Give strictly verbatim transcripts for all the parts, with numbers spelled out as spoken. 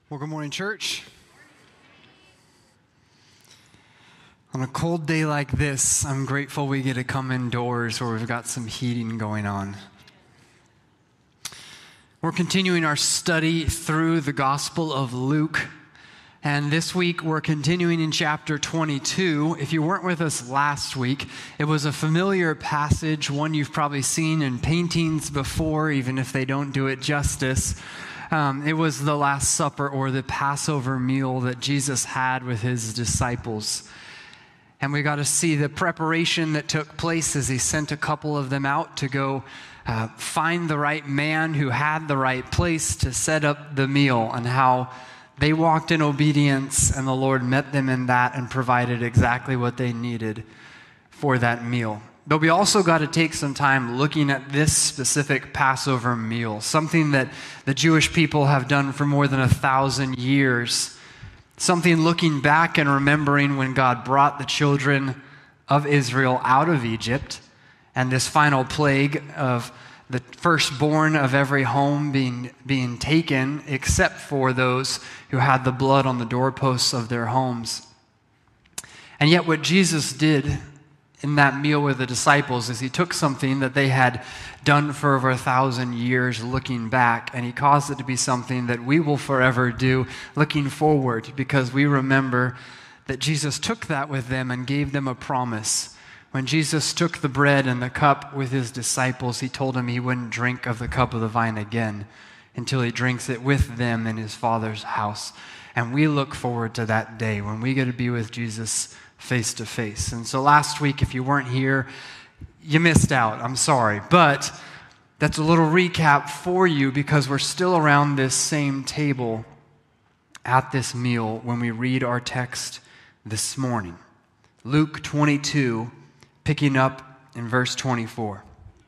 Well, good morning, church. On a cold day like this, I'm grateful we get to come indoors where we've got some heating going on. We're continuing our study through the Gospel of Luke, and this week we're continuing in chapter twenty-two. If you weren't with us last week, it was a familiar passage, one you've probably seen in paintings before, even if they don't do it justice. Um, it was the Last Supper, or the Passover meal that Jesus had with his disciples. And we got to see the preparation that took place as he sent a couple of them out to go uh, find the right man who had the right place to set up the meal, and how they walked in obedience and the Lord met them in that and provided exactly what they needed for that meal. But we also got to take some time looking at this specific Passover meal, something that the Jewish people have done for more than a thousand years, something looking back and remembering when God brought the children of Israel out of Egypt, and this final plague of the firstborn of every home being, being taken, except for those who had the blood on the doorposts of their homes. And yet what Jesus did in that meal with the disciples is he took something that they had done for over a thousand years looking back, and he caused it to be something that we will forever do looking forward, because we remember that Jesus took that with them and gave them a promise. When Jesus took the bread and the cup with his disciples, he told them he wouldn't drink of the cup of the vine again until he drinks it with them in his Father's house. And we look forward to that day when we get to be with Jesus face to face. And so last week, if you weren't here, you missed out. I'm sorry. But that's a little recap for you, because we're still around this same table at this meal when we read our text this morning. Luke twenty-two, picking up in verse twenty-four.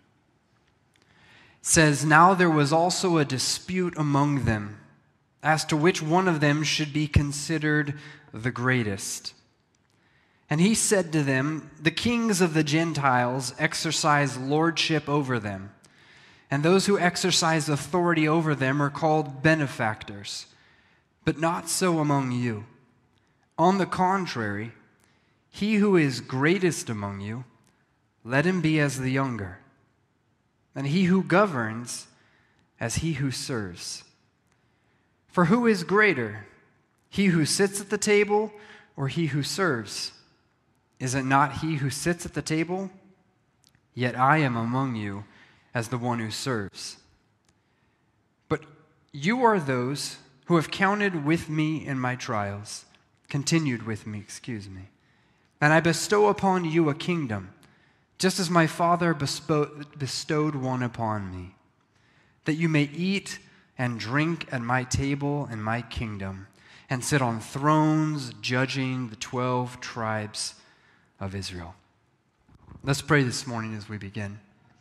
It says, "Now there was also a dispute among them as to which one of them should be considered the greatest. And he said to them, 'The kings of the Gentiles exercise lordship over them, and those who exercise authority over them are called benefactors. But not so among you. On the contrary, he who is greatest among you, let him be as the younger, and he who governs as he who serves. For who is greater, he who sits at the table or he who serves? Is it not he who sits at the table? Yet I am among you as the one who serves. But you are those who have counted with me in my trials, continued with me, excuse me. And I bestow upon you a kingdom, just as my Father bestowed one upon me, that you may eat and drink at my table in my kingdom, and sit on thrones judging the twelve tribes of Israel." Let's pray this morning as we begin.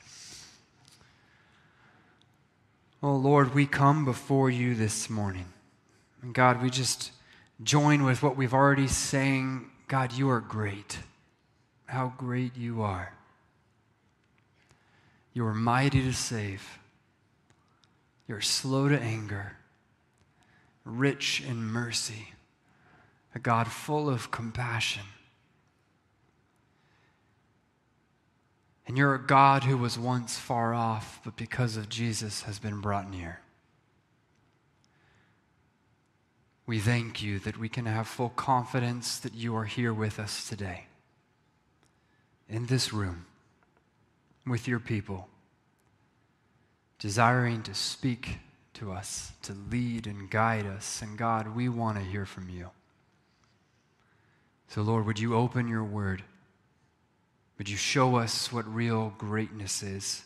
Oh Lord, we come before you this morning. And God, we just join with what we've already sang. God, you are great. How great you are. You are mighty to save. You're slow to anger, rich in mercy, a God full of compassion. And you're a God who was once far off, but because of Jesus has been brought near. We thank you that we can have full confidence that you are here with us today, in this room, with your people, desiring to speak to us, to lead and guide us. And God, we want to hear from you. So Lord, would you open your word? Would you show us what real greatness is?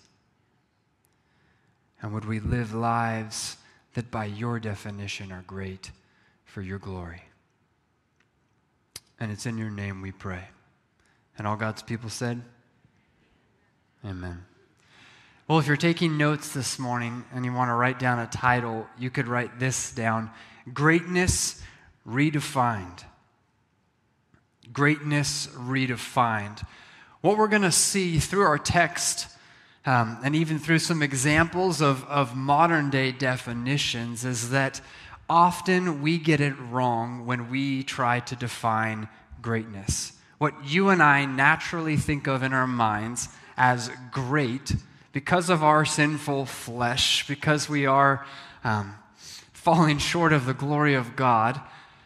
And would we live lives that by your definition are great for your glory? And it's in your name we pray. And all God's people said, amen. Well, if you're taking notes this morning and you want to write down a title, you could write this down: Greatness Redefined. Greatness Redefined. What we're going to see through our text, um, and even through some examples of, of modern day definitions, is that often we get it wrong when we try to define greatness. What you and I naturally think of in our minds as great, because of our sinful flesh, because we are um, falling short of the glory of God,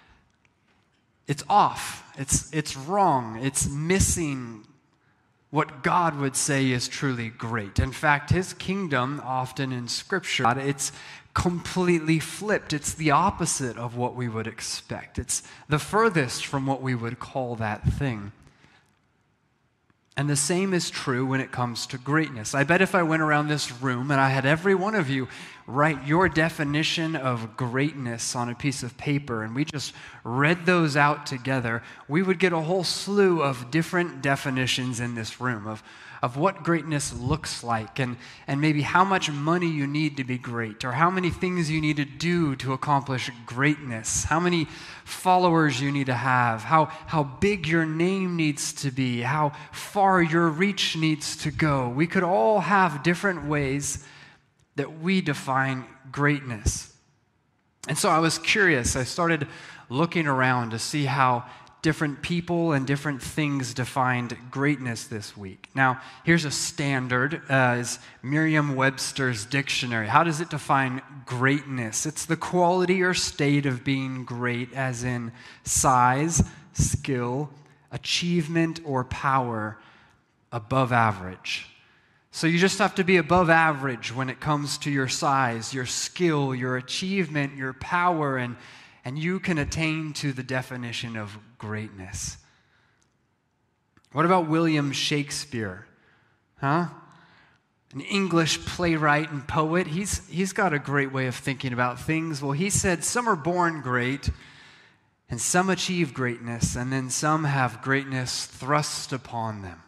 it's off. It's, it's wrong. It's missing what God would say is truly great. In fact, his kingdom, often in Scripture, it's completely flipped. It's the opposite of what we would expect. It's the furthest from what we would call that thing. And the same is true when it comes to greatness. I bet if I went around this room and I had every one of you write your definition of greatness on a piece of paper and we just read those out together, we would get a whole slew of different definitions in this room of, of what greatness looks like and, and maybe how much money you need to be great or how many things you need to do to accomplish greatness, how many followers you need to have, how, how big your name needs to be, how far your reach needs to go. We could all have different ways that we define greatness. And so I was curious. I started looking around to see how different people and different things defined greatness this week. Now, here's a standard, uh, is Merriam-Webster's dictionary. How does it define greatness? It's the quality or state of being great, as in size, skill, achievement, or power above average. So you just have to be above average when it comes to your size, your skill, your achievement, your power, and and you can attain to the definition of greatness. What about William Shakespeare? Huh? An English playwright and poet. He's, he's got a great way of thinking about things. Well, he said, some are born great, and some achieve greatness, and then some have greatness thrust upon them.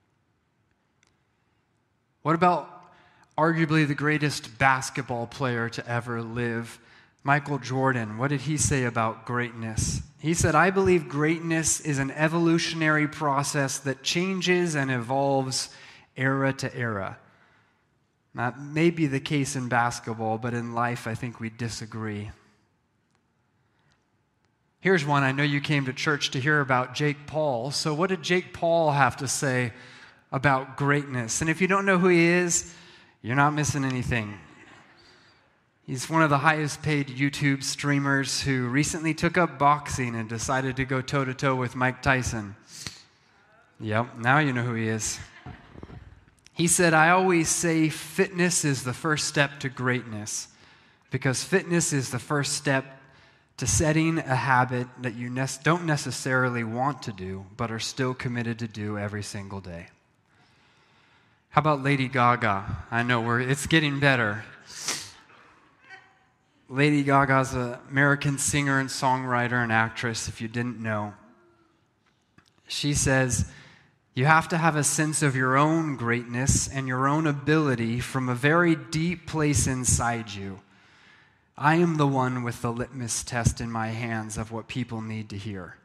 What about arguably the greatest basketball player to ever live, Michael Jordan? What did he say about greatness? He said, I believe greatness is an evolutionary process that changes and evolves era to era. That may be the case in basketball, but in life, I think we disagree. Here's one. I know you came to church to hear about Jake Paul. So what did Jake Paul have to say about greatness? And if you don't know who he is, you're not missing anything. He's one of the highest paid YouTube streamers who recently took up boxing and decided to go toe-to-toe with Mike Tyson. Yep, now you know who he is. He said, I always say fitness is the first step to greatness because fitness is the first step to setting a habit that you ne- don't necessarily want to do but are still committed to do every single day. How about Lady Gaga? I know we're, it's getting better. Lady Gaga's an American singer and songwriter and actress, if you didn't know. She says, you have to have a sense of your own greatness and your own ability from a very deep place inside you. I am the one with the litmus test in my hands of what people need to hear.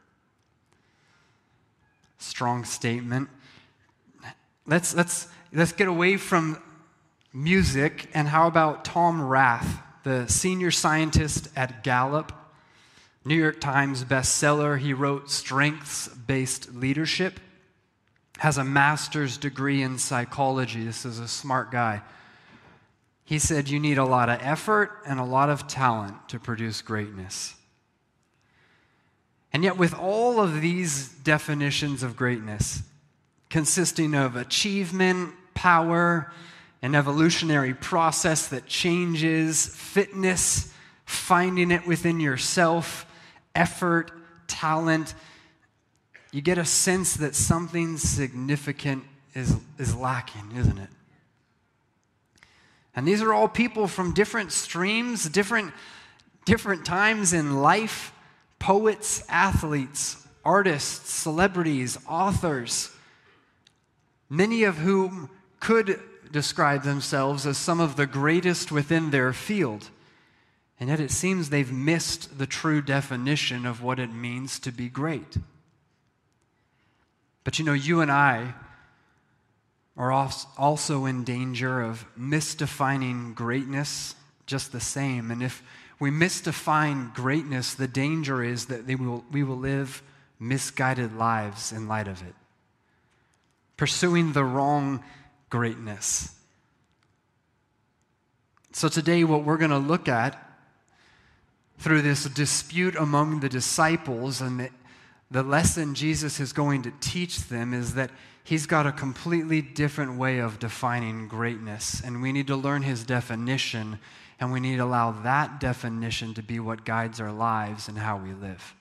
Strong statement. Let's, let's, let's get away from music, and how about Tom Rath, the senior scientist at Gallup, New York Times bestseller. He wrote Strengths-Based Leadership, has a master's degree in psychology. This is a smart guy. He said you need a lot of effort and a lot of talent to produce greatness. And yet with all of these definitions of greatness, consisting of achievement, power, an evolutionary process that changes, fitness, finding it within yourself, effort, talent, you get a sense that something significant is, is lacking, isn't it? And these are all people from different streams, different, different times in life, poets, athletes, artists, celebrities, authors, many of whom could describe themselves as some of the greatest within their field. And yet it seems they've missed the true definition of what it means to be great. But you know, you and I are also in danger of misdefining greatness just the same. And if we misdefine greatness, the danger is that they will, we will live misguided lives in light of it, pursuing the wrong greatness. So today, what we're going to look at through this dispute among the disciples, and the, the lesson Jesus is going to teach them is that he's got a completely different way of defining greatness, and we need to learn his definition, and we need to allow that definition to be what guides our lives and how we live.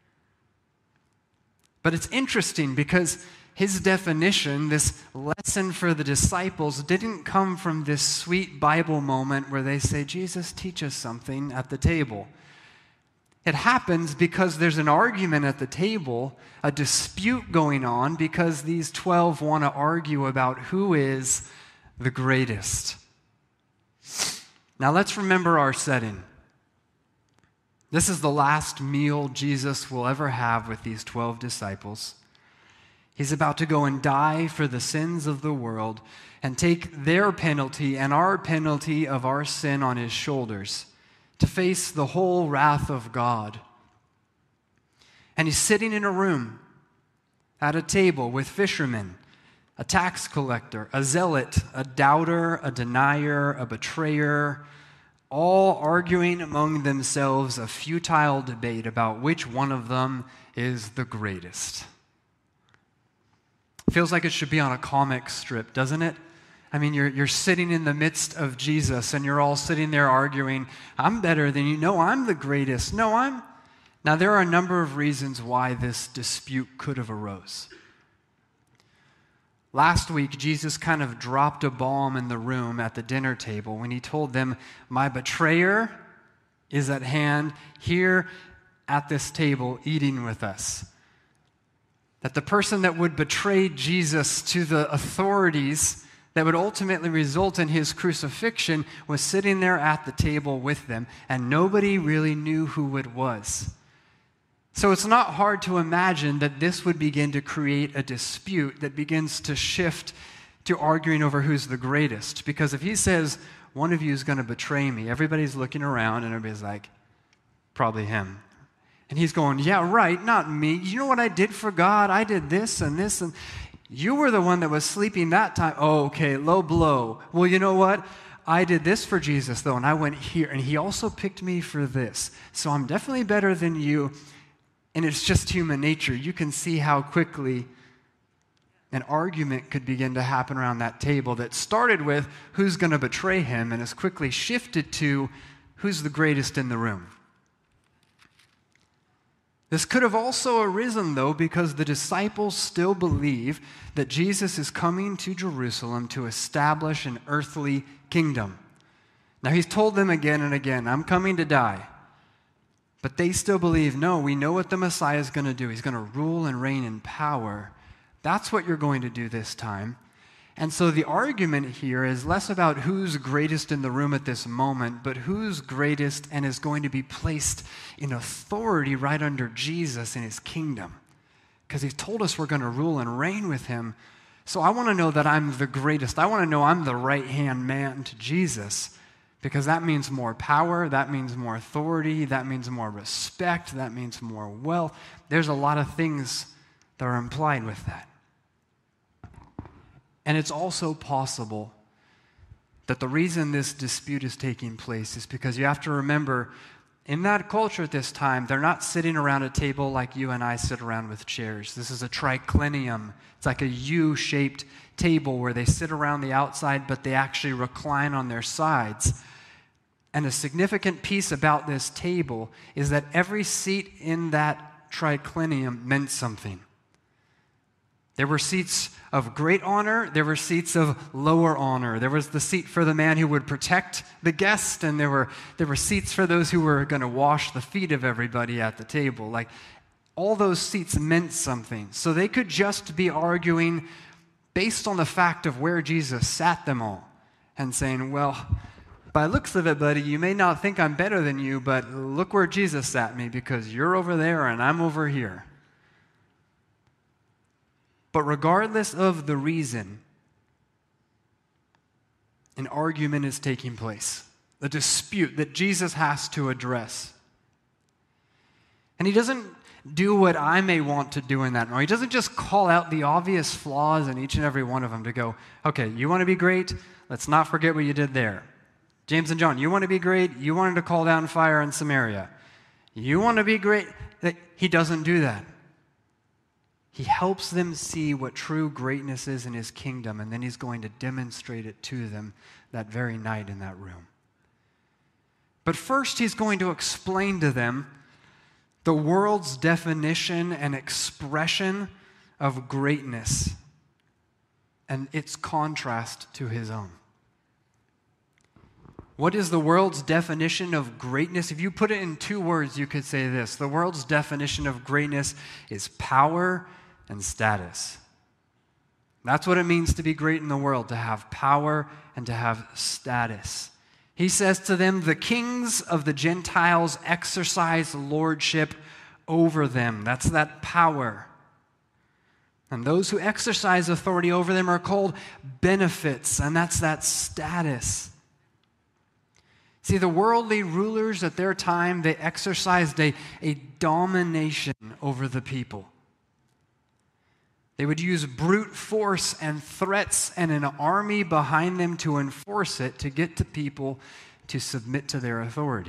But it's interesting because his definition, this lesson for the disciples, didn't come from this sweet Bible moment where they say, Jesus, teach us something at the table. It happens because there's an argument at the table, a dispute going on, because these twelve want to argue about who is the greatest. Now let's remember our setting. This is the last meal Jesus will ever have with these twelve disciples. He's about to go and die for the sins of the world and take their penalty and our penalty of our sin on his shoulders to face the whole wrath of God. And he's sitting in a room at a table with fishermen, a tax collector, a zealot, a doubter, a denier, a betrayer, all arguing among themselves a futile debate about which one of them is the greatest. Feels like it should be on a comic strip, doesn't it? I mean, you're you're sitting in the midst of Jesus, and you're all sitting there arguing, I'm better than you. No, I'm the greatest. No, I'm... Now, there are a number of reasons why this dispute could have arose. Last week, Jesus kind of dropped a bomb in the room at the dinner table when he told them, my betrayer is at hand here at this table eating with us. That the person that would betray Jesus to the authorities that would ultimately result in his crucifixion was sitting there at the table with them, and nobody really knew who it was. So it's not hard to imagine that this would begin to create a dispute that begins to shift to arguing over who's the greatest. Because if he says, one of you is going to betray me, everybody's looking around and everybody's like, probably him. And he's going, yeah, right, not me. You know what I did for God? I did this and this, and you were the one that was sleeping that time. Oh, okay, low blow. Well, you know what? I did this for Jesus, though, and I went here, and he also picked me for this. So I'm definitely better than you, and it's just human nature. You can see how quickly an argument could begin to happen around that table that started with who's going to betray him and has quickly shifted to who's the greatest in the room. This could have also arisen, though, because the disciples still believe that Jesus is coming to Jerusalem to establish an earthly kingdom. Now, he's told them again and again, I'm coming to die. But they still believe, no, we know what the Messiah is going to do. He's going to rule and reign in power. That's what you're going to do this time. And so the argument here is less about who's greatest in the room at this moment, but who's greatest and is going to be placed in authority right under Jesus in his kingdom. Because he's told us we're going to rule and reign with him. So I want to know that I'm the greatest. I want to know I'm the right-hand man to Jesus, because that means more power, that means more authority, that means more respect, that means more wealth. There's a lot of things that are implied with that. And it's also possible that the reason this dispute is taking place is because you have to remember, in that culture at this time, they're not sitting around a table like you and I sit around with chairs. This is a triclinium. It's like a U-shaped table where they sit around the outside, but they actually recline on their sides. And a significant piece about this table is that every seat in that triclinium meant something. There were seats of great honor. There were seats of lower honor. There was the seat for the man who would protect the guest, and there were there were seats for those who were going to wash the feet of everybody at the table. Like, all those seats meant something. So they could just be arguing based on the fact of where Jesus sat them all and saying, well, by looks of it, buddy, you may not think I'm better than you, but look where Jesus sat me, because you're over there and I'm over here. But regardless of the reason, an argument is taking place. a dispute that Jesus has to address. And he doesn't do what I may want to do in that moment. He doesn't just call out the obvious flaws in each and every one of them to go, okay, you want to be great? Let's not forget what you did there. James and John, you want to be great? You wanted to call down fire in Samaria. You want to be great? He doesn't do that. He helps them see what true greatness is in his kingdom, and then he's going to demonstrate it to them that very night in that room. But first, he's going to explain to them the world's definition and expression of greatness and its contrast to his own. What is the world's definition of greatness? If you put it in two words, you could say this. The world's definition of greatness is power and status. That's what it means to be great in the world, to have power and to have status. He says to them, the kings of the Gentiles exercise lordship over them. That's that power. And those who exercise authority over them are called benefits, and that's that status. See, the worldly rulers at their time, they exercised a, a domination over the people. They would use brute force and threats and an army behind them to enforce it, to get the people to submit to their authority.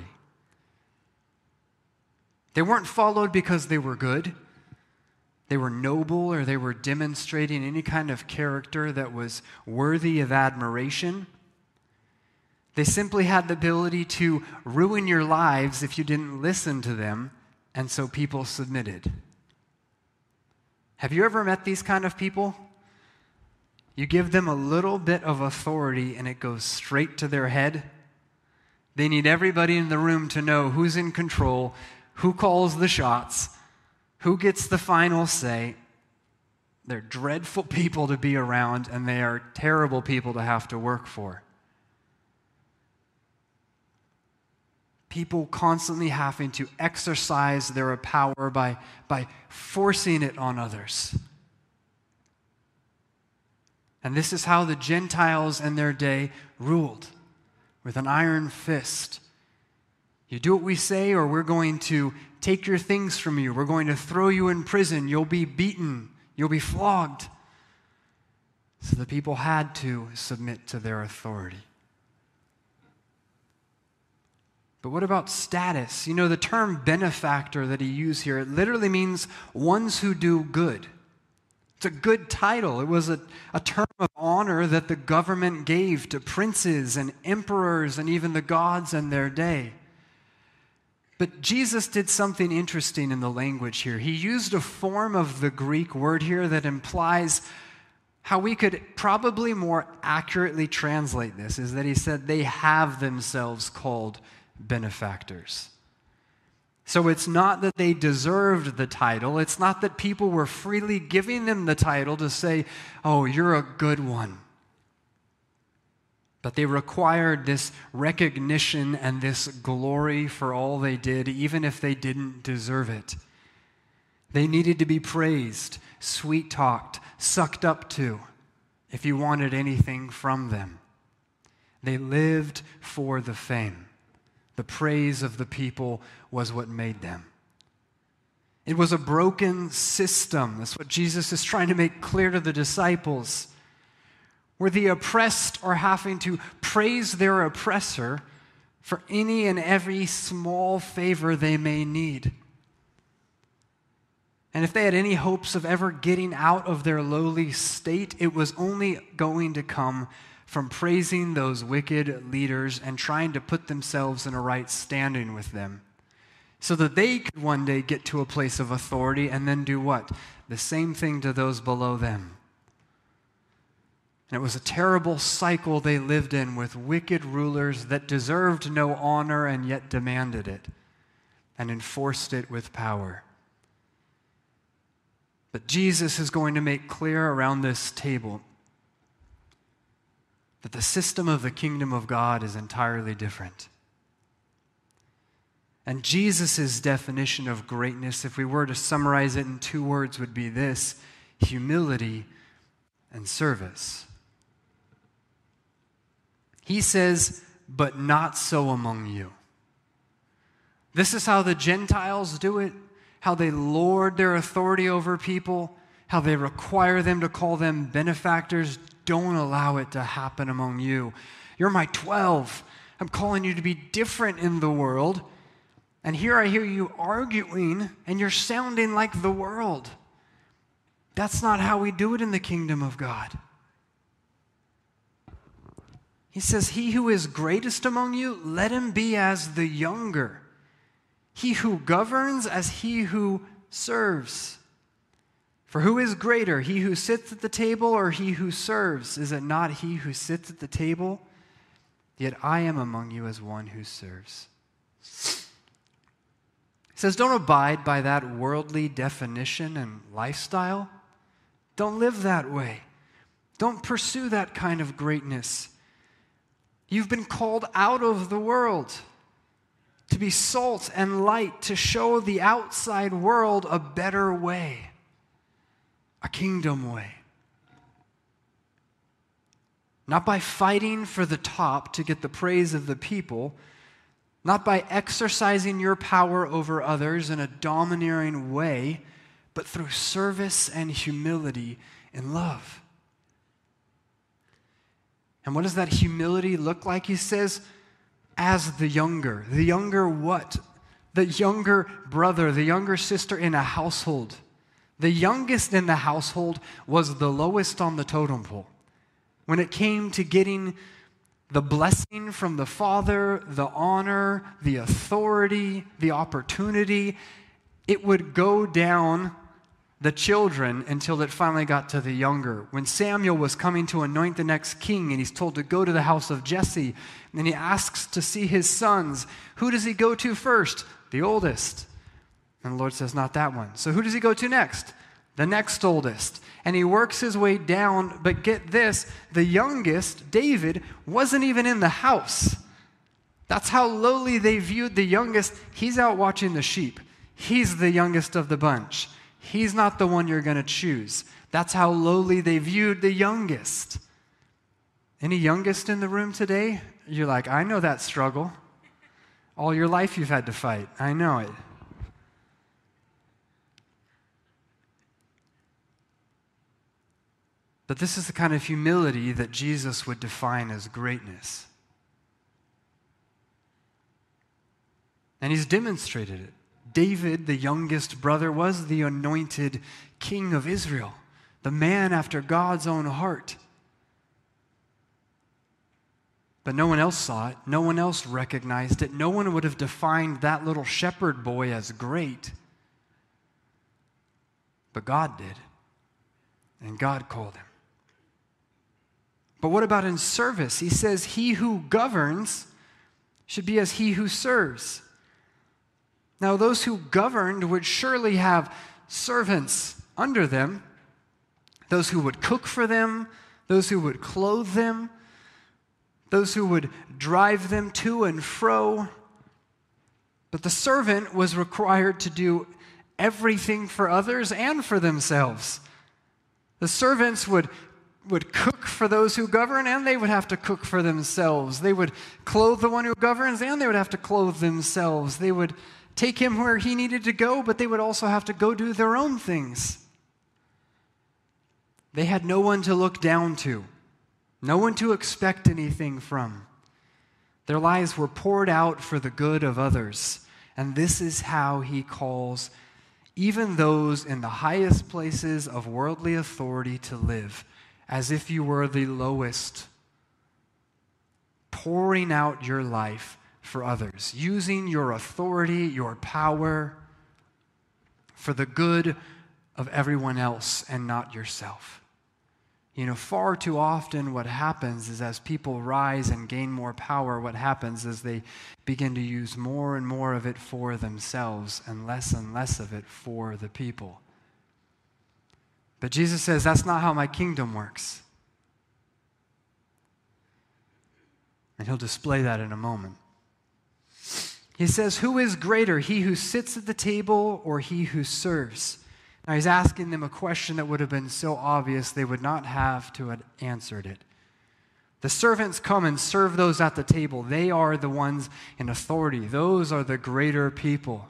They weren't followed because they were good, they were noble, or they were demonstrating any kind of character that was worthy of admiration. They simply had the ability to ruin your lives if you didn't listen to them, and so people submitted. Have you ever met these kind of people? You give them a little bit of authority and it goes straight to their head. They need everybody in the room to know who's in control, who calls the shots, who gets the final say. They're dreadful people to be around, and they are terrible people to have to work for. People constantly having to exercise their power by, by forcing it on others. And this is how the Gentiles in their day ruled, with an iron fist. You do what we say, or we're going to take your things from you. We're going to throw you in prison. You'll be beaten. You'll be flogged. So the people had to submit to their authority. But what about status? You know, the term benefactor that he used here, it literally means ones who do good. It's a good title. It was a, a term of honor that the government gave to princes and emperors and even the gods in their day. But Jesus did something interesting in the language here. He used a form of the Greek word here that implies how we could probably more accurately translate this, is that he said they have themselves called benefactors. So it's not that they deserved the title. It's not that people were freely giving them the title to say, oh, you're a good one. But they required this recognition and this glory for all they did, even if they didn't deserve it. They needed to be praised, sweet-talked, sucked up to, if you wanted anything from them. They lived for the fame. The praise of the people was what made them. It was a broken system. That's what Jesus is trying to make clear to the disciples, where the oppressed are having to praise their oppressor for any and every small favor they may need. And if they had any hopes of ever getting out of their lowly state, it was only going to come from praising those wicked leaders and trying to put themselves in a right standing with them, so that they could one day get to a place of authority and then do what? The same thing to those below them. And it was a terrible cycle they lived in, with wicked rulers that deserved no honor and yet demanded it and enforced it with power. But Jesus is going to make clear around this table that the system of the kingdom of God is entirely different. And Jesus' definition of greatness, if we were to summarize it in two words, would be this: humility and service. He says, but not so among you. This is how the Gentiles do it, how they lord their authority over people, how they require them to call them benefactors. Don't allow it to happen among you. You're my twelve. I'm calling you to be different in the world. And here I hear you arguing, and you're sounding like the world. That's not how we do it in the kingdom of God. He says, he who is greatest among you, let him be as the younger. He who governs as he who serves. For who is greater, he who sits at the table or he who serves? Is it not he who sits at the table? Yet I am among you as one who serves. He says, don't abide by that worldly definition and lifestyle. Don't live that way. Don't pursue that kind of greatness. You've been called out of the world to be salt and light, to show the outside world a better way, a kingdom way. Not by fighting for the top to get the praise of the people, not by exercising your power over others in a domineering way, but through service and humility and love. And what does that humility look like? He says, as the younger. The younger what? The younger brother, the younger sister in a household. The youngest in the household was the lowest on the totem pole. When it came to getting the blessing from the father, the honor, the authority, the opportunity, it would go down the children until it finally got to the younger. When Samuel was coming to anoint the next king and he's told to go to the house of Jesse, and he asks to see his sons, who does he go to first? The oldest. And the Lord says, not that one. So who does he go to next? The next oldest. And he works his way down, but get this, the youngest, David, wasn't even in the house. That's how lowly they viewed the youngest. He's out watching the sheep. He's the youngest of the bunch. He's not the one you're going to choose. That's how lowly they viewed the youngest. Any youngest in the room today? You're like, I know that struggle. All your life you've had to fight. I know it. But this is the kind of humility that Jesus would define as greatness. And he's demonstrated it. David, the youngest brother, was the anointed king of Israel, the man after God's own heart. But no one else saw it. No one else recognized it. No one would have defined that little shepherd boy as great. But God did. And God called him. But what about in service? He says, he who governs should be as he who serves. Now, those who governed would surely have servants under them, those who would cook for them, those who would clothe them, those who would drive them to and fro. But the servant was required to do everything for others and for themselves. The servants would, would cook for those who govern, and they would have to cook for themselves. They would clothe the one who governs, and they would have to clothe themselves. They would take him where he needed to go, but they would also have to go do their own things. They had no one to look down to, no one to expect anything from. Their lives were poured out for the good of others. And this is how he calls even those in the highest places of worldly authority to live, as if you were the lowest, pouring out your life for others, using your authority, your power for the good of everyone else and not yourself. You know, far too often what happens is as people rise and gain more power, what happens is they begin to use more and more of it for themselves and less and less of it for the people. But Jesus says, that's not how my kingdom works. And he'll display that in a moment. He says, who is greater, he who sits at the table or he who serves? Now he's asking them a question that would have been so obvious they would not have to have answered it. The servants come and serve those at the table. They are the ones in authority. Those are the greater people.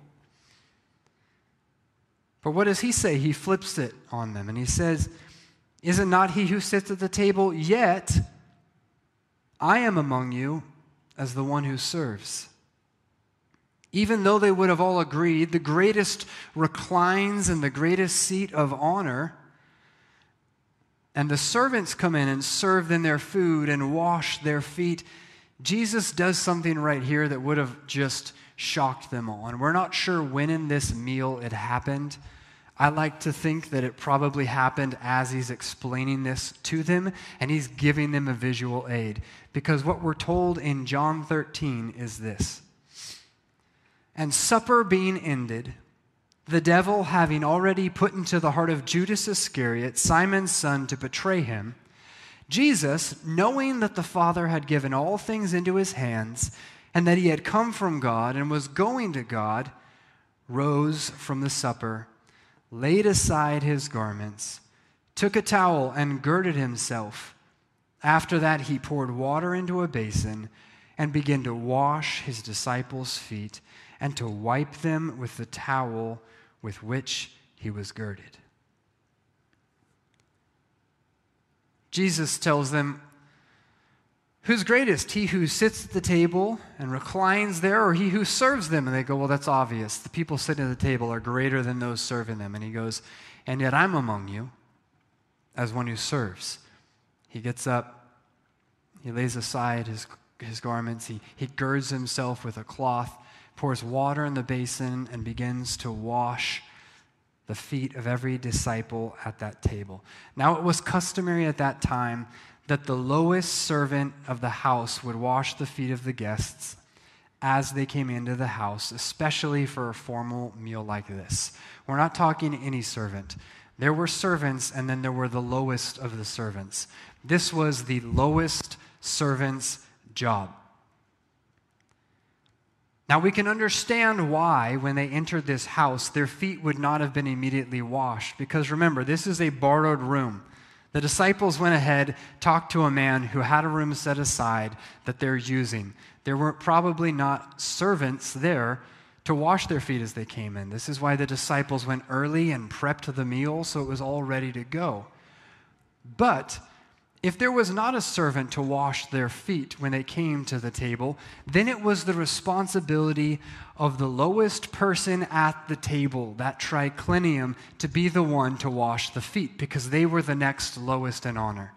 But what does he say? He flips it on them and he says, "Is it not he who sits at the table? Yet I am among you as the one who serves." Even though they would have all agreed, the greatest reclines in the greatest seat of honor, and the servants come in and serve them their food and wash their feet, Jesus does something right here that would have just shocked them all. And we're not sure when in this meal it happened. I like to think that it probably happened as he's explaining this to them, and he's giving them a visual aid. Because what we're told in John thirteen is this: "And supper being ended, the devil having already put into the heart of Judas Iscariot, Simon's son, to betray him, Jesus, knowing that the Father had given all things into his hands, and that he had come from God and was going to God, rose from the supper, laid aside his garments, took a towel and girded himself. After that he poured water into a basin and began to wash his disciples' feet and to wipe them with the towel with which he was girded." Jesus tells them, "Who's greatest, he who sits at the table and reclines there, or he who serves them?" And they go, "Well, that's obvious. The people sitting at the table are greater than those serving them." And he goes, "And yet I'm among you as one who serves." He gets up, he lays aside his, his garments, he, he girds himself with a cloth, pours water in the basin, and begins to wash the feet of every disciple at that table. Now, it was customary at that time that the lowest servant of the house would wash the feet of the guests as they came into the house, especially for a formal meal like this. We're not talking any servant. There were servants, and then there were the lowest of the servants. This was the lowest servant's job. Now, we can understand why, when they entered this house, their feet would not have been immediately washed. Because remember, this is a borrowed room. The disciples went ahead, talked to a man who had a room set aside that they're using. There were probably not servants there to wash their feet as they came in. This is why the disciples went early and prepped the meal so it was all ready to go. But if there was not a servant to wash their feet when they came to the table, then it was the responsibility of the lowest person at the table, that triclinium, to be the one to wash the feet, because they were the next lowest in honor.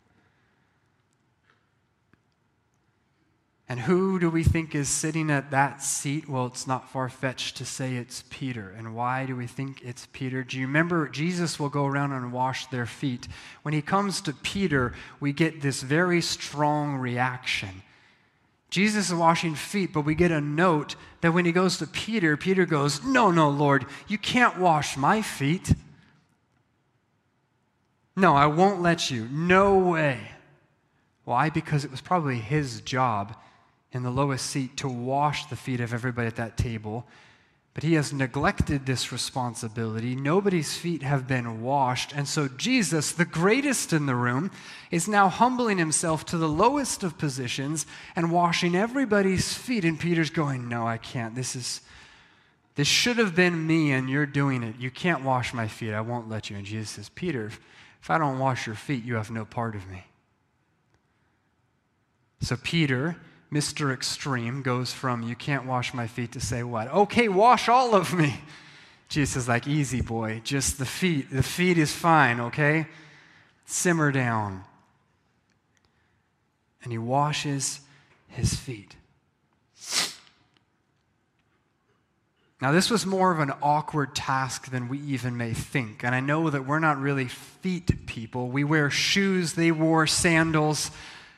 And who do we think is sitting at that seat? Well, it's not far-fetched to say it's Peter. And why do we think it's Peter? Do you remember Jesus will go around and wash their feet? When he comes to Peter, we get this very strong reaction. Jesus is washing feet, but we get a note that when he goes to Peter, Peter goes, "No, no, Lord, you can't wash my feet. No, I won't let you. No way." Why? Because it was probably his job in the lowest seat to wash the feet of everybody at that table. But he has neglected this responsibility. Nobody's feet have been washed. And so Jesus, the greatest in the room, is now humbling himself to the lowest of positions and washing everybody's feet. And Peter's going, "No, I can't. This is, this should have been me, and you're doing it. You can't wash my feet. I won't let you." And Jesus says, "Peter, if I don't wash your feet, you have no part of me." So Peter, Mister Extreme, goes from "you can't wash my feet" to say what? "Okay, wash all of me." Jesus is like, "Easy, boy, just the feet. The feet is fine, okay? Simmer down." And he washes his feet. Now, this was more of an awkward task than we even may think. And I know that we're not really feet people. We wear shoes, they wore sandals.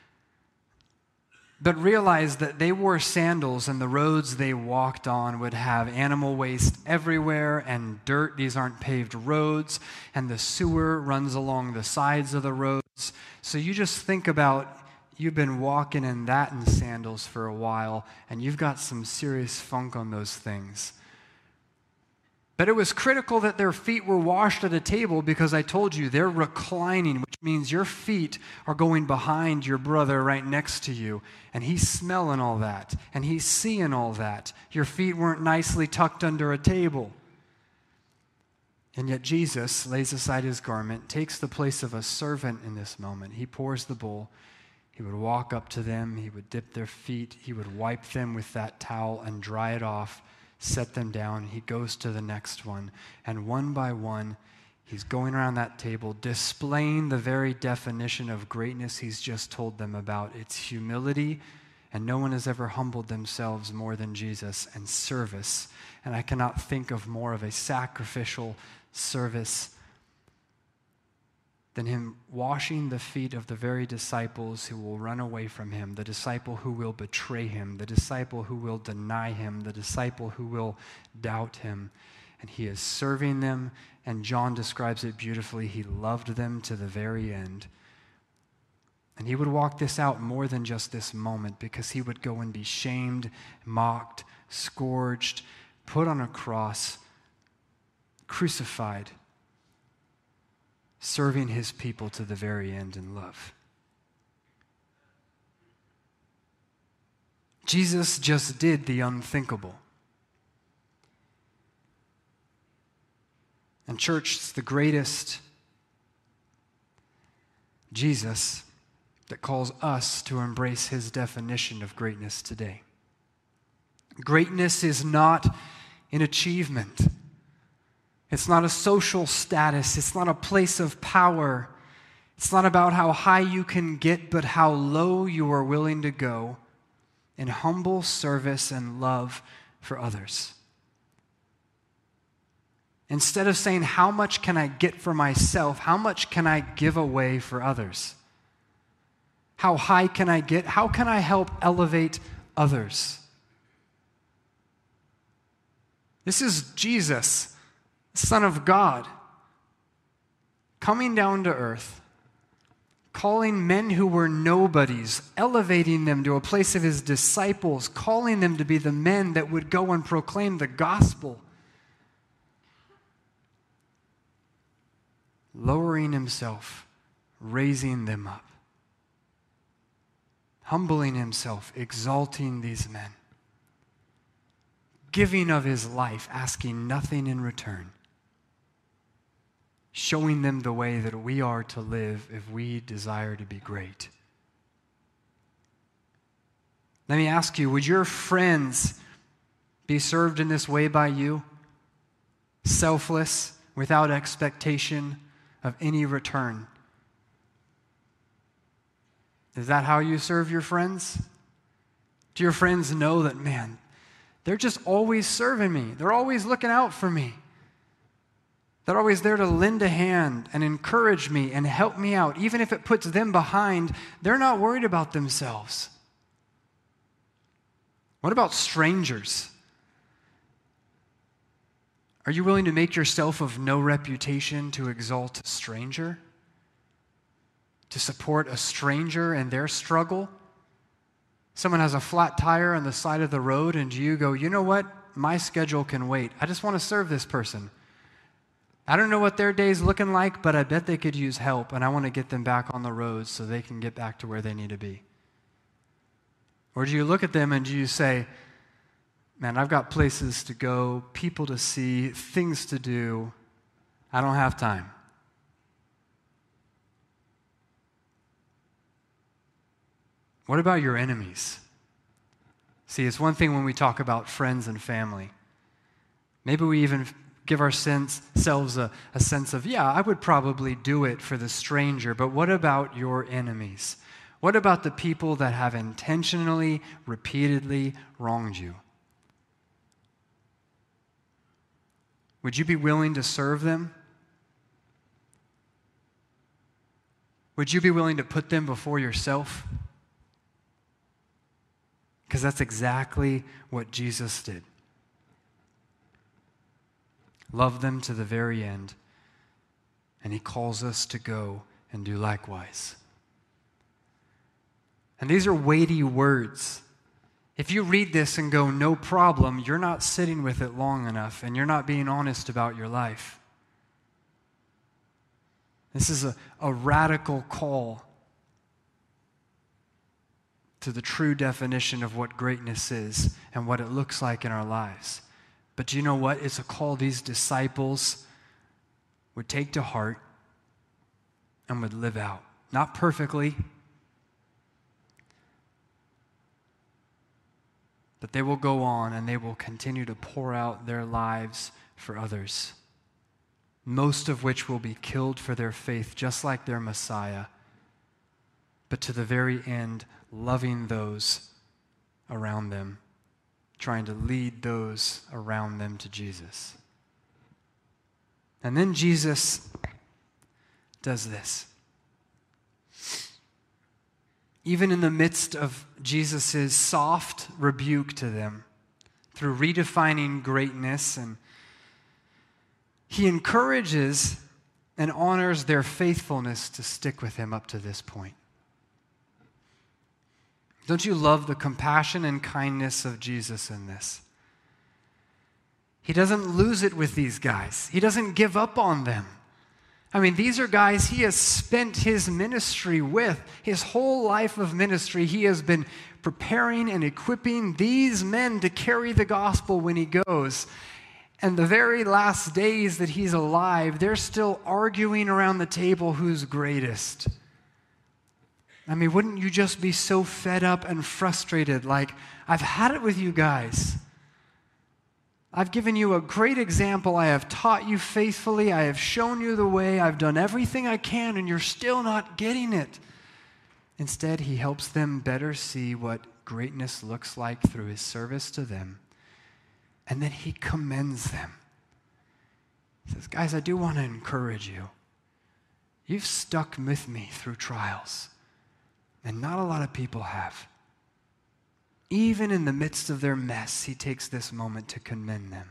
But realize that they wore sandals, and the roads they walked on would have animal waste everywhere and dirt. These aren't paved roads, and the sewer runs along the sides of the roads. So you just think about, you've been walking in that in sandals for a while, and you've got some serious funk on those things. But it was critical that their feet were washed at a table because I told you they're reclining, which means your feet are going behind your brother right next to you. And he's smelling all that. And he's seeing all that. Your feet weren't nicely tucked under a table. And yet Jesus lays aside his garment, takes the place of a servant in this moment. He pours the bowl. He would walk up to them. He would dip their feet. He would wipe them with that towel and dry it off. Set them down. He goes to the next one. And one by one, he's going around that table, displaying the very definition of greatness he's just told them about. It's humility, and no one has ever humbled themselves more than Jesus, and service. And I cannot think of more of a sacrificial service than him washing the feet of the very disciples who will run away from him, the disciple who will betray him, the disciple who will deny him, the disciple who will doubt him. And he is serving them, and John describes it beautifully. He loved them to the very end. And he would walk this out more than just this moment, because he would go and be shamed, mocked, scourged, put on a cross, crucified, serving his people to the very end in love. Jesus just did the unthinkable. And church, it's the greatest Jesus that calls us to embrace his definition of greatness today. Greatness is not an achievement. It's not a social status. It's not a place of power. It's not about how high you can get, but how low you are willing to go in humble service and love for others. Instead of saying, how much can I get for myself? How much can I give away for others? How high can I get? How can I help elevate others? This is Jesus, Son of God, coming down to earth, calling men who were nobodies, elevating them to a place of his disciples, calling them to be the men that would go and proclaim the gospel, lowering himself, raising them up, humbling himself, exalting these men, giving of his life, asking nothing in return, showing them the way that we are to live if we desire to be great. Let me ask you, would your friends be served in this way by you? Selfless, without expectation of any return. Is that how you serve your friends? Do your friends know that, man, they're just always serving me. They're always looking out for me. They're always there to lend a hand and encourage me and help me out. Even if it puts them behind, they're not worried about themselves. What about strangers? Are you willing to make yourself of no reputation to exalt a stranger? To support a stranger in their struggle? Someone has a flat tire on the side of the road and you go, you know what? My schedule can wait. I just want to serve this person. I don't know what their day's looking like, but I bet they could use help, and I want to get them back on the road so they can get back to where they need to be. Or do you look at them and do you say, man, I've got places to go, people to see, things to do. I don't have time. What about your enemies? See, it's one thing when we talk about friends and family. Maybe we even give ourselves a, a sense of, yeah, I would probably do it for the stranger, but what about your enemies? What about the people that have intentionally, repeatedly wronged you? Would you be willing to serve them? Would you be willing to put them before yourself? Because that's exactly what Jesus did. Love them to the very end, and he calls us to go and do likewise. And these are weighty words. If you read this and go, no problem, you're not sitting with it long enough, and you're not being honest about your life. This is a, a radical call to the true definition of what greatness is and what it looks like in our lives. But you know what? It's a call these disciples would take to heart and would live out. Not perfectly, but they will go on and they will continue to pour out their lives for others, most of which will be killed for their faith, just like their Messiah, but to the very end, loving those around them, trying to lead those around them to Jesus. And then Jesus does this. Even in the midst of Jesus' soft rebuke to them, through redefining greatness, and he encourages and honors their faithfulness to stick with him up to this point. Don't you love the compassion and kindness of Jesus in this? He doesn't lose it with these guys. He doesn't give up on them. I mean, these are guys he has spent his ministry with. His whole life of ministry, he has been preparing and equipping these men to carry the gospel when he goes. And the very last days that he's alive, they're still arguing around the table who's greatest. I mean, wouldn't you just be so fed up and frustrated? Like, I've had it with you guys. I've given you a great example. I have taught you faithfully. I have shown you the way. I've done everything I can, and you're still not getting it. Instead, he helps them better see what greatness looks like through his service to them. And then he commends them. He says, guys, I do want to encourage you. You've stuck with me through trials. And not a lot of people have. Even in the midst of their mess, he takes this moment to commend them.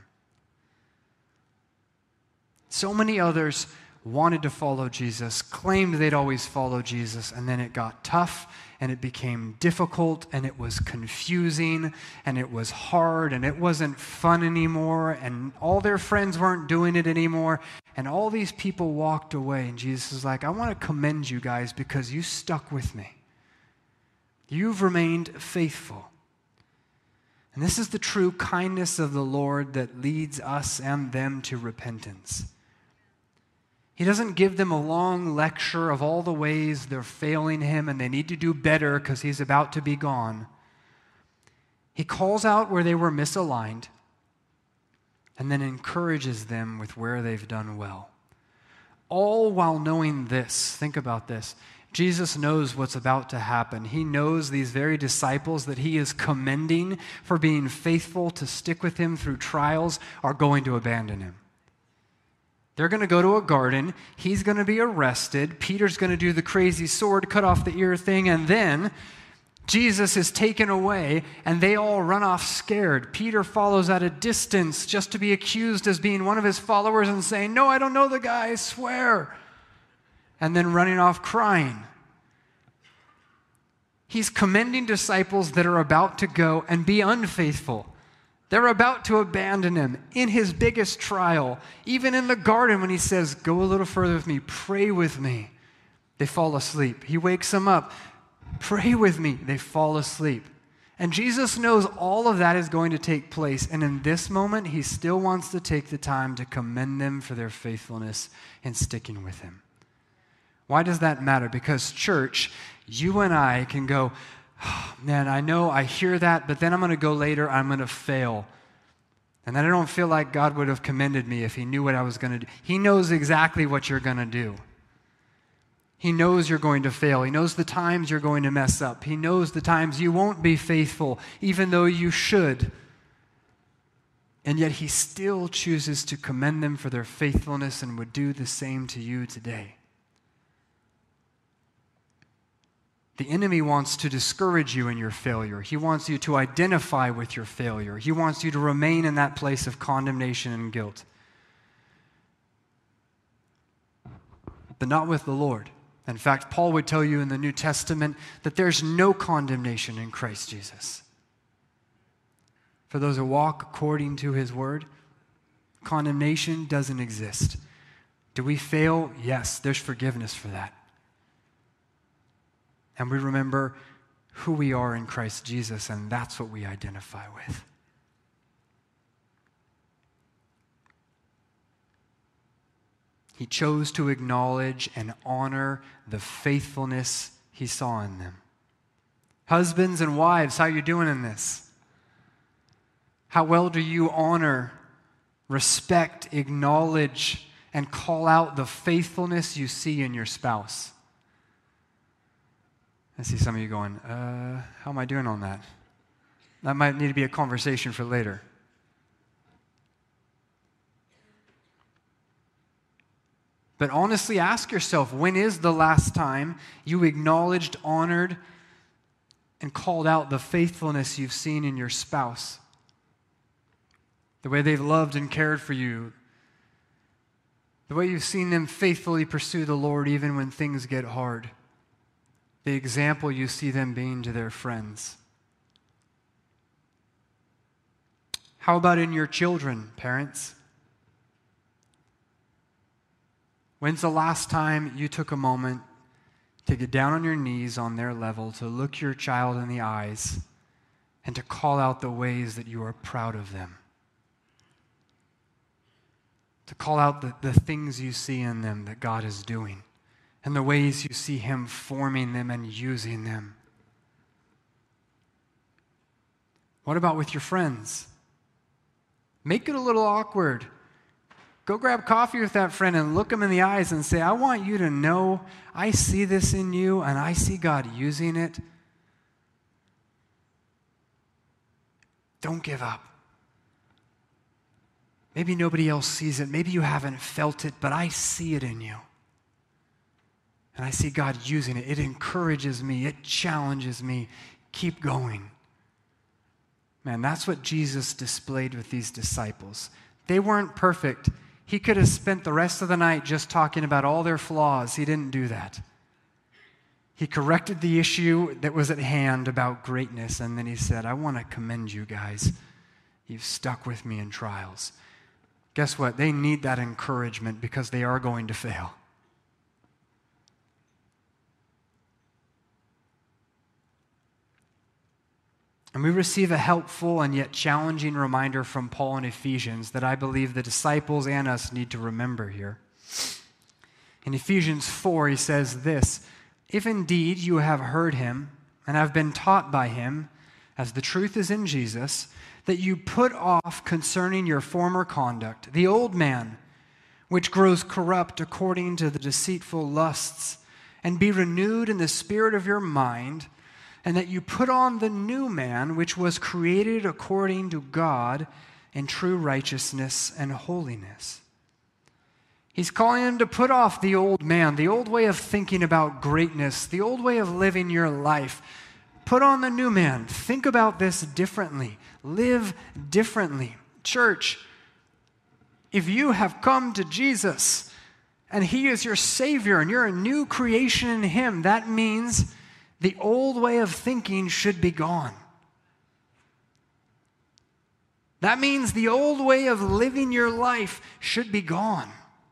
So many others wanted to follow Jesus, claimed they'd always follow Jesus, and then it got tough, and it became difficult, and it was confusing, and it was hard, and it wasn't fun anymore, and all their friends weren't doing it anymore, and all these people walked away, and Jesus is like, I want to commend you guys because you stuck with me. You've remained faithful. And this is the true kindness of the Lord that leads us and them to repentance. He doesn't give them a long lecture of all the ways they're failing him and they need to do better because he's about to be gone. He calls out where they were misaligned and then encourages them with where they've done well. All while knowing this, think about this, Jesus knows what's about to happen. He knows these very disciples that he is commending for being faithful to stick with him through trials are going to abandon him. They're going to go to a garden. He's going to be arrested. Peter's going to do the crazy sword, cut off the ear thing, and then Jesus is taken away, and they all run off scared. Peter follows at a distance just to be accused as being one of his followers and saying, no, I don't know the guy, I swear. And then running off crying. He's commending disciples that are about to go and be unfaithful. They're about to abandon him in his biggest trial. Even in the garden when he says, go a little further with me, pray with me. They fall asleep. He wakes them up. Pray with me. They fall asleep. And Jesus knows all of that is going to take place. And in this moment, he still wants to take the time to commend them for their faithfulness in sticking with him. Why does that matter? Because church, you and I can go, oh, man, I know, I hear that, but then I'm going to go later, I'm going to fail. And then I don't feel like God would have commended me if he knew what I was going to do. He knows exactly what you're going to do. He knows you're going to fail. He knows the times you're going to mess up. He knows the times you won't be faithful, even though you should. And yet he still chooses to commend them for their faithfulness and would do the same to you today. The enemy wants to discourage you in your failure. He wants you to identify with your failure. He wants you to remain in that place of condemnation and guilt. But not with the Lord. In fact, Paul would tell you in the New Testament that there's no condemnation in Christ Jesus. for those who walk according to his word. Condemnation doesn't exist. Do we fail? Yes, there's forgiveness for that. And we remember who we are in Christ Jesus, and that's what we identify with. He chose to acknowledge and honor the faithfulness he saw in them. Husbands and wives, how are you doing in this? How well do you honor, respect, acknowledge, and call out the faithfulness you see in your spouse? I see some of you going, uh, how am I doing on that? That might need to be a conversation for later. But honestly, ask yourself, when is the last time you acknowledged, honored, and called out the faithfulness you've seen in your spouse? The way they've loved and cared for you. The way you've seen them faithfully pursue the Lord even when things get hard. The example you see them being to their friends. How about in your children, parents? When's the last time you took a moment to get down on your knees on their level, to look your child in the eyes, and to call out the ways that you are proud of them? To call out the, the things you see in them that God is doing, and the ways you see him forming them and using them. What about with your friends? Make it a little awkward. Go grab coffee with that friend and look them in the eyes and say, I want you to know I see this in you and I see God using it. Don't give up. Maybe nobody else sees it. Maybe you haven't felt it, but I see it in you. And I see God using it. It encourages me. It challenges me. Keep going. Man, that's what Jesus displayed with these disciples. They weren't perfect. He could have spent the rest of the night just talking about all their flaws. He didn't do that. He corrected the issue that was at hand about greatness, and then he said, I want to commend you guys. You've stuck with me in trials. Guess what? They need that encouragement because they are going to fail. And we receive a helpful and yet challenging reminder from Paul in Ephesians that I believe the disciples and us need to remember here. In Ephesians four, he says this, if indeed you have heard him and have been taught by him, as the truth is in Jesus, that you put off concerning your former conduct, the old man, which grows corrupt according to the deceitful lusts, and be renewed in the spirit of your mind, and that you put on the new man, which was created according to God in true righteousness and holiness. He's calling them to put off the old man, the old way of thinking about greatness, the old way of living your life. Put on the new man. Think about this differently. Live differently. Church, if you have come to Jesus and he is your Savior and you're a new creation in him, that means the old way of thinking should be gone. That means the old way of living your life should be gone.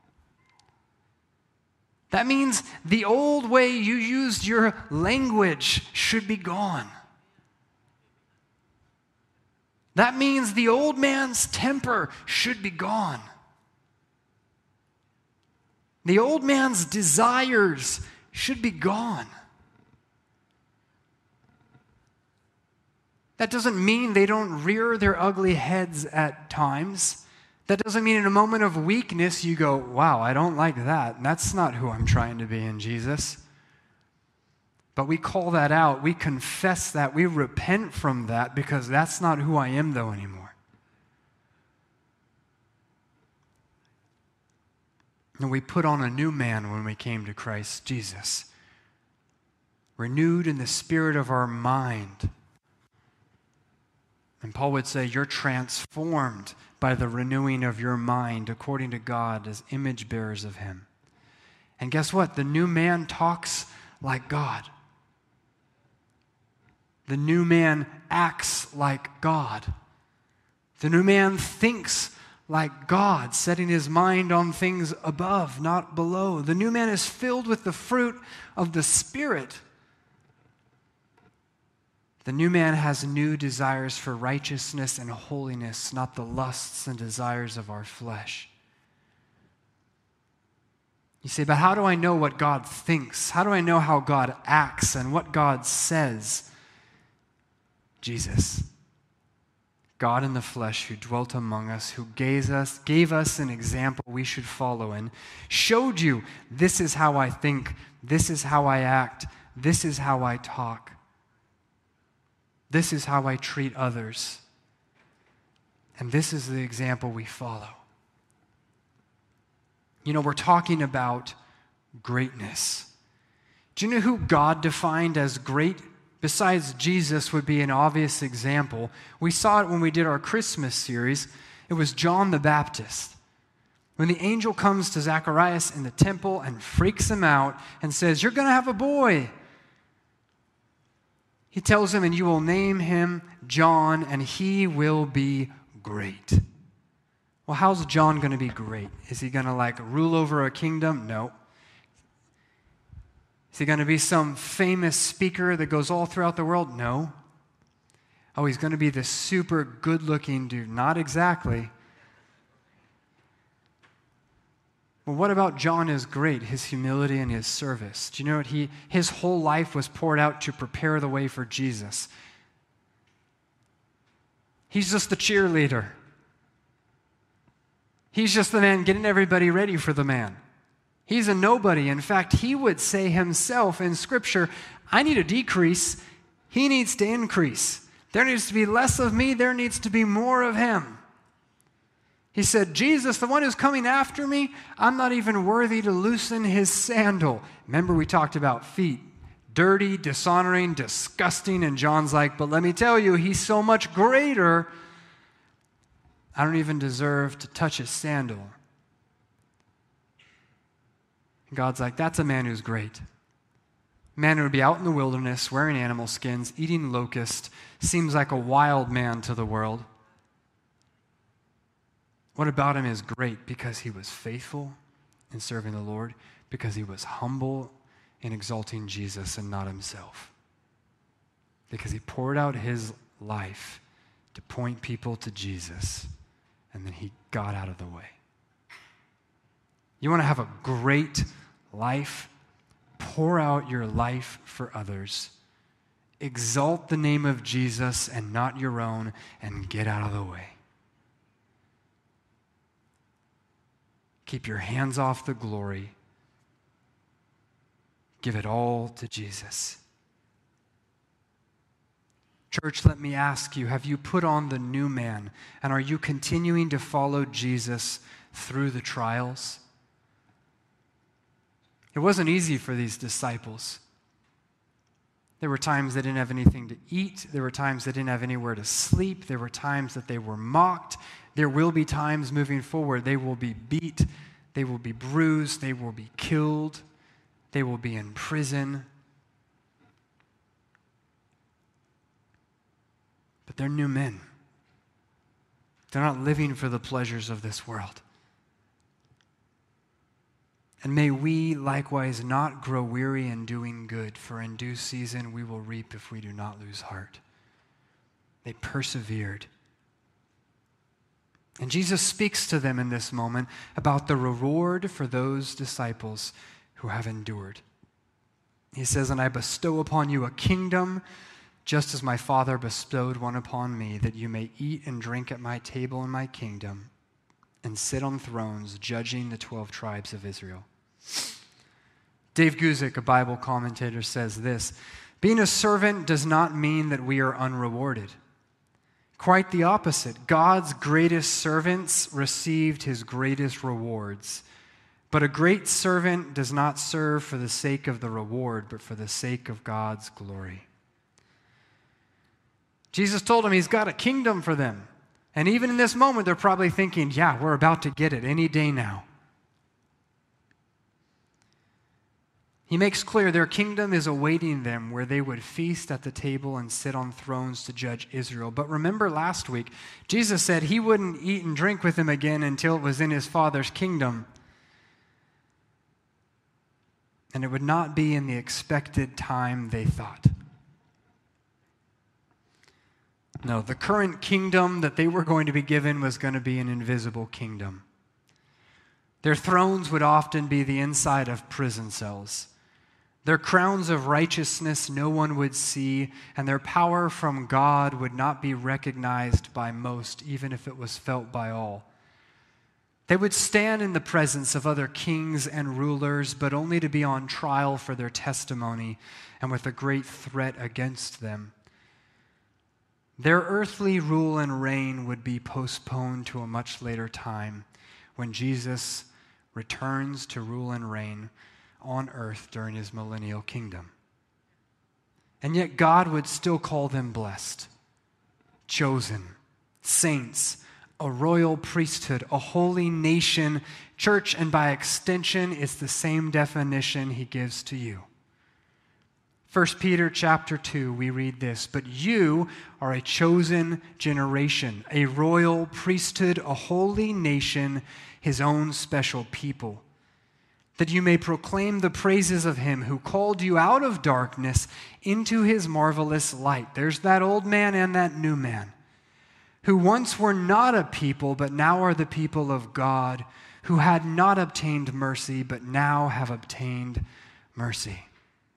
That means the old way you used your language should be gone. That means the old man's temper should be gone. The old man's desires should be gone. That doesn't mean they don't rear their ugly heads at times. That doesn't mean in a moment of weakness you go, wow, I don't like that. That's not who I'm trying to be in Jesus. But we call that out. We confess that. We repent from that because that's not who I am though anymore. And we put on a new man when we came to Christ Jesus. Renewed in the spirit of our mind. And Paul would say, you're transformed by the renewing of your mind according to God as image bearers of him. And guess what? The new man talks like God. The new man acts like God. The new man thinks like God, setting his mind on things above, not below. The new man is filled with the fruit of the Spirit. The new man has new desires for righteousness and holiness, not the lusts and desires of our flesh. You say, but how do I know what God thinks? How do I know how God acts and what God says? Jesus, God in the flesh who dwelt among us, who gave us, gave us an example we should follow in, showed you, this is how I think, this is how I act, this is how I talk, this is how I treat others, and this is the example we follow. You know, we're talking about greatness. Do you know who God defined as great? Besides Jesus would be an obvious example. We saw it when we did our Christmas series. It was John the Baptist. When the angel comes to Zacharias in the temple and freaks him out and says, you're going to have a boy. He tells him, and you will name him John, and he will be great. Well, how's John going to be great? Is he going to like rule over a kingdom? No. Is he going to be some famous speaker that goes all throughout the world? No. Oh, he's going to be this super good-looking dude. Not exactly. Well, what about John is great? His humility and his service. Do you know what? He, his whole life was poured out to prepare the way for Jesus. He's just the cheerleader. He's just the man getting everybody ready for the man. He's a nobody. In fact, he would say himself in Scripture, I need to decrease, he needs to increase. There needs to be less of me, there needs to be more of him. He said, Jesus, the one who's coming after me, I'm not even worthy to loosen his sandal. Remember we talked about feet. Dirty, dishonoring, disgusting. And John's like, but let me tell you, he's so much greater, I don't even deserve to touch his sandal. God's like, that's a man who's great. A man who would be out in the wilderness, wearing animal skins, eating locusts, seems like a wild man to the world. What about him is great? Because he was faithful in serving the Lord, because he was humble in exalting Jesus and not himself, because he poured out his life to point people to Jesus, and then he got out of the way. You want to have a great life? Pour out your life for others. Exalt the name of Jesus and not your own, and get out of the way. Keep your hands off the glory. Give it all to Jesus. Church, let me ask you, have you put on the new man? And are you continuing to follow Jesus through the trials? It wasn't easy for these disciples. There were times they didn't have anything to eat. There were times they didn't have anywhere to sleep. There were times that they were mocked. There will be times moving forward they will be beat. They will be bruised. They will be killed. They will be in prison. But they're new men. They're not living for the pleasures of this world. And may we likewise not grow weary in doing good, for in due season we will reap if we do not lose heart. They persevered. And Jesus speaks to them in this moment about the reward for those disciples who have endured. He says, and I bestow upon you a kingdom, just as my Father bestowed one upon me, that you may eat and drink at my table in my kingdom, and sit on thrones judging the twelve tribes of Israel. Dave Guzik, a Bible commentator, says this: being a servant does not mean that we are unrewarded. Quite the opposite. God's greatest servants received his greatest rewards. But a great servant does not serve for the sake of the reward, but for the sake of God's glory. Jesus told them he's got a kingdom for them. And even in this moment, they're probably thinking, yeah, we're about to get it any day now. He makes clear their kingdom is awaiting them, where they would feast at the table and sit on thrones to judge Israel. But remember last week, Jesus said he wouldn't eat and drink with them again until it was in his Father's kingdom. And it would not be in the expected time they thought. No, the current kingdom that they were going to be given was going to be an invisible kingdom. Their thrones would often be the inside of prison cells. Their crowns of righteousness no one would see, and their power from God would not be recognized by most, even if it was felt by all. They would stand in the presence of other kings and rulers, but only to be on trial for their testimony and with a great threat against them. Their earthly rule and reign would be postponed to a much later time when Jesus returns to rule and reign on earth during his millennial kingdom. And yet God would still call them blessed, chosen, saints, a royal priesthood, a holy nation, church, and by extension, it's the same definition he gives to you. First Peter chapter two, we read this, "But you are a chosen generation, a royal priesthood, a holy nation, his own special people, that you may proclaim the praises of him who called you out of darkness into his marvelous light." There's that old man and that new man, who once were not a people, but now are the people of God, who had not obtained mercy, but now have obtained mercy.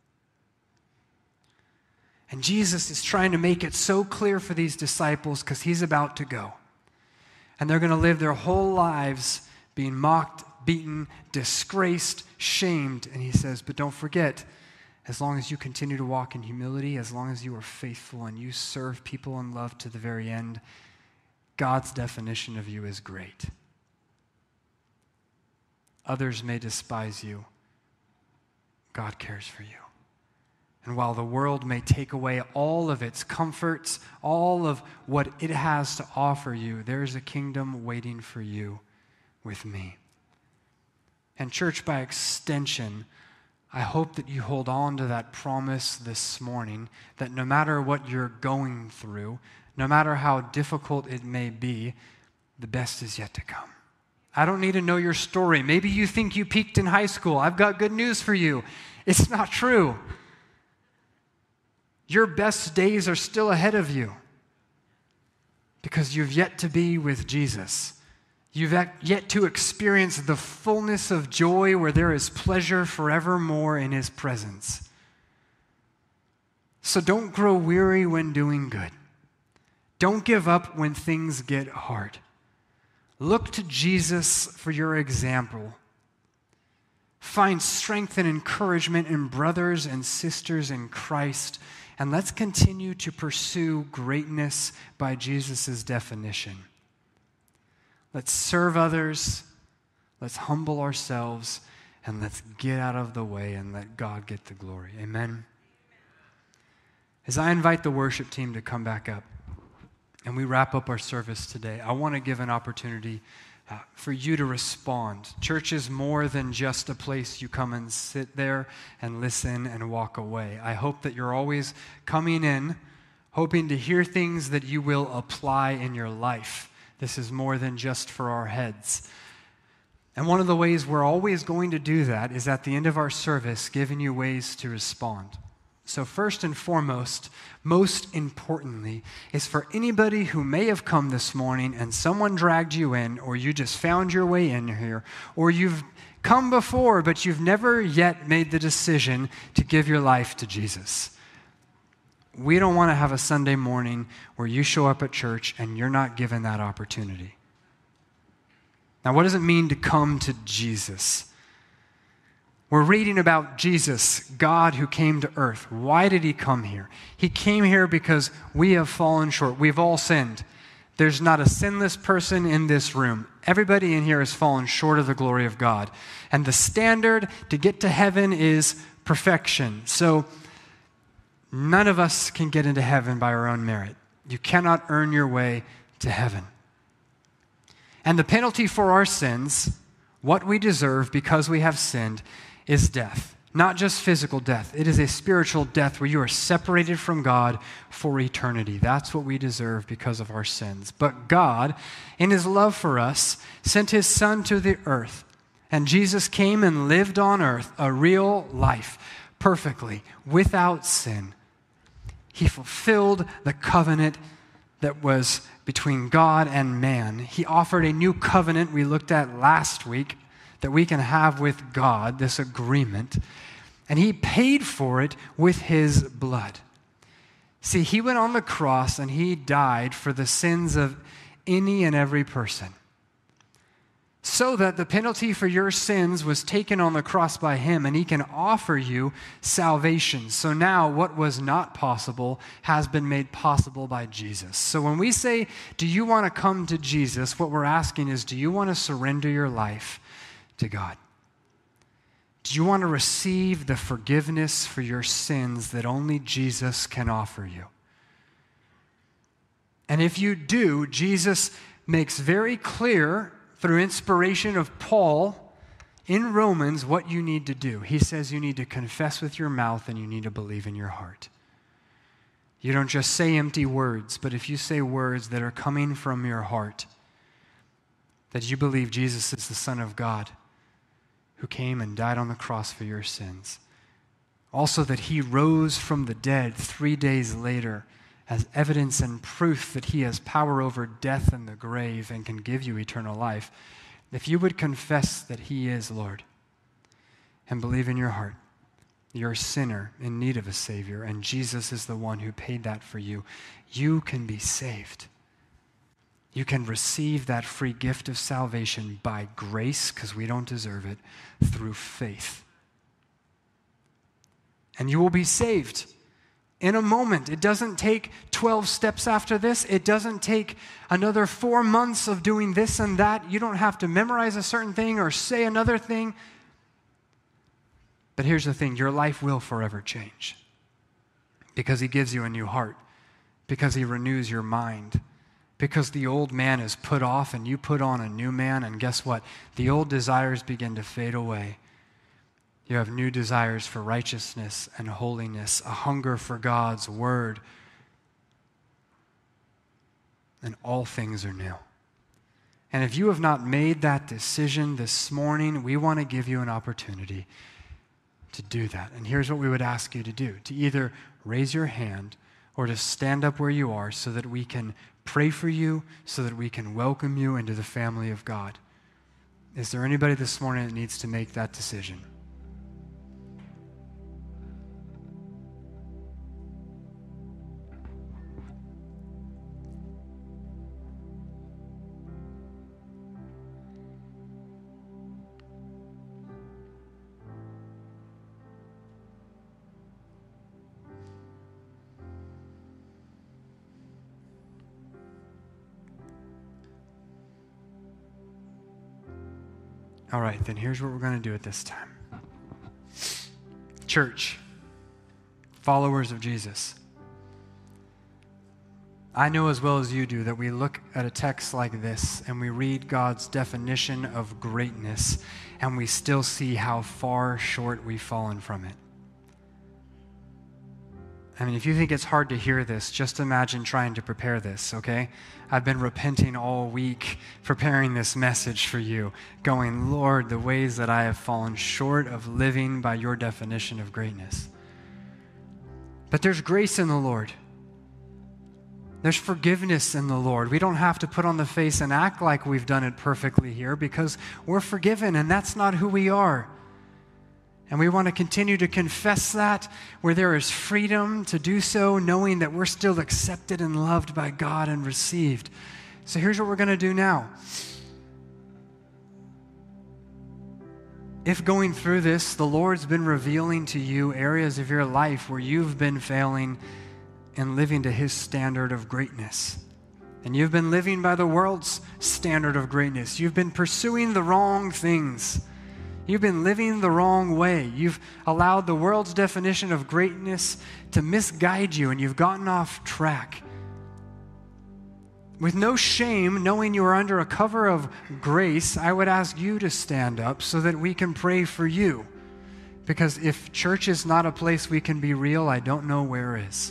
And Jesus is trying to make it so clear for these disciples because he's about to go. And they're going to live their whole lives being mocked, beaten, disgraced, shamed. And he says, but don't forget, as long as you continue to walk in humility, as long as you are faithful and you serve people in love to the very end, God's definition of you is great. Others may despise you. God cares for you. And while the world may take away all of its comforts, all of what it has to offer you, there is a kingdom waiting for you with me. And church, by extension, I hope that you hold on to that promise this morning that no matter what you're going through, no matter how difficult it may be, the best is yet to come. I don't need to know your story. Maybe you think you peaked in high school. I've got good news for you. It's not true. Your best days are still ahead of you because you've yet to be with Jesus. You've yet to experience the fullness of joy where there is pleasure forevermore in his presence. So don't grow weary when doing good. Don't give up when things get hard. Look to Jesus for your example. Find strength and encouragement in brothers and sisters in Christ. And let's continue to pursue greatness by Jesus' definition. Let's serve others, let's humble ourselves, and let's get out of the way and let God get the glory. Amen? As I invite the worship team to come back up and we wrap up our service today, I want to give an opportunity Uh, for you to respond. Church is more than just a place you come and sit there and listen and walk away. I hope that you're always coming in, hoping to hear things that you will apply in your life. This is more than just for our heads. And one of the ways we're always going to do that is at the end of our service, giving you ways to respond. So first and foremost, most importantly, is for anybody who may have come this morning and someone dragged you in, or you just found your way in here, or you've come before but you've never yet made the decision to give your life to Jesus. We don't want to have a Sunday morning where you show up at church and you're not given that opportunity. Now, what does it mean to come to Jesus? We're reading about Jesus, God who came to earth. Why did he come here? He came here because we have fallen short. We've all sinned. There's not a sinless person in this room. Everybody in here has fallen short of the glory of God. And the standard to get to heaven is perfection. So none of us can get into heaven by our own merit. You cannot earn your way to heaven. And the penalty for our sins, what we deserve because we have sinned, is death. Not just physical death. It is a spiritual death where you are separated from God for eternity. That's what we deserve because of our sins. But God, in his love for us, sent his Son to the earth. And Jesus came and lived on earth a real life, perfectly, without sin. He fulfilled the covenant that was between God and man. He offered a new covenant we looked at last week that we can have with God, this agreement, and he paid for it with his blood. See, he went on the cross and he died for the sins of any and every person, so that the penalty for your sins was taken on the cross by him, and he can offer you salvation. So now what was not possible has been made possible by Jesus. So when we say, do you want to come to Jesus, what we're asking is, do you want to surrender your life to God? Do you want to receive the forgiveness for your sins that only Jesus can offer you? And if you do, Jesus makes very clear through inspiration of Paul in Romans what you need to do. He says you need to confess with your mouth and you need to believe in your heart. You don't just say empty words, but if you say words that are coming from your heart, that you believe Jesus is the Son of God, who came and died on the cross for your sins. Also that he rose from the dead three days later as evidence and proof that he has power over death and the grave and can give you eternal life. If you would confess that he is Lord and believe in your heart, you're a sinner in need of a Savior, and Jesus is the one who paid that for you, you can be saved. You can receive that free gift of salvation by grace, because we don't deserve it, through faith. And you will be saved in a moment. It doesn't take twelve steps after this. It doesn't take another four months of doing this and that. You don't have to memorize a certain thing or say another thing. But here's the thing, your life will forever change, because he gives you a new heart, because he renews your mind, because the old man is put off and you put on a new man, and guess what? The old desires begin to fade away. You have new desires for righteousness and holiness, a hunger for God's word, and all things are new. And if you have not made that decision this morning, we want to give you an opportunity to do that. And here's what we would ask you to do, to either raise your hand or to stand up where you are so that we can pray for you, so that we can welcome you into the family of God. Is there anybody this morning that needs to make that decision? All right, then here's what we're going to do at this time. Church, followers of Jesus, I know as well as you do that we look at a text like this and we read God's definition of greatness and we still see how far short we've fallen from it. I mean, if you think it's hard to hear this, just imagine trying to prepare this, okay? I've been repenting all week, preparing this message for you, going, Lord, the ways that I have fallen short of living by your definition of greatness. But there's grace in the Lord. There's forgiveness in the Lord. We don't have to put on the face and act like we've done it perfectly here, because we're forgiven, and that's not who we are. And we want to continue to confess that where there is freedom to do so, knowing that we're still accepted and loved by God and received. So here's what we're going to do now. If going through this, the Lord's been revealing to you areas of your life where you've been failing in living to his standard of greatness, and you've been living by the world's standard of greatness, you've been pursuing the wrong things, you've been living the wrong way. You've allowed the world's definition of greatness to misguide you, and you've gotten off track. With no shame, knowing you are under a cover of grace, I would ask you to stand up so that we can pray for you. Because if church is not a place we can be real, I don't know where is.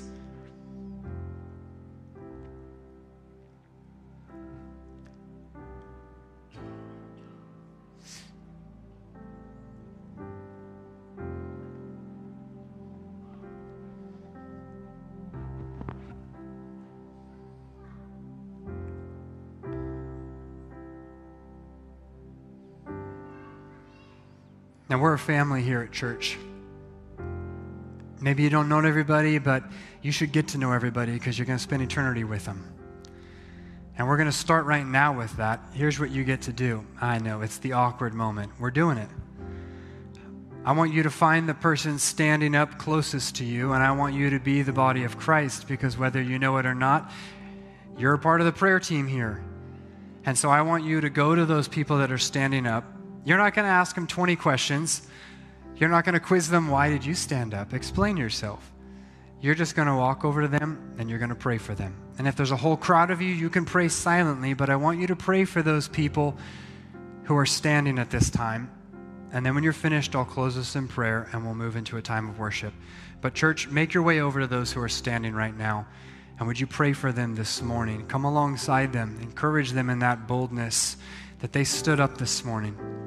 Now, we're a family here at church. Maybe you don't know everybody, but you should get to know everybody because you're going to spend eternity with them. And we're going to start right now with that. Here's what you get to do. I know, it's the awkward moment. We're doing it. I want you to find the person standing up closest to you, and I want you to be the body of Christ, because whether you know it or not, you're a part of the prayer team here. And so I want you to go to those people that are standing up. You're not going to ask them twenty questions. You're not going to quiz them, why did you stand up? Explain yourself. You're just going to walk over to them and you're going to pray for them. And if there's a whole crowd of you, you can pray silently, but I want you to pray for those people who are standing at this time. And then when you're finished, I'll close us in prayer and we'll move into a time of worship. But church, make your way over to those who are standing right now. And would you pray for them this morning? Come alongside them, encourage them in that boldness that they stood up this morning.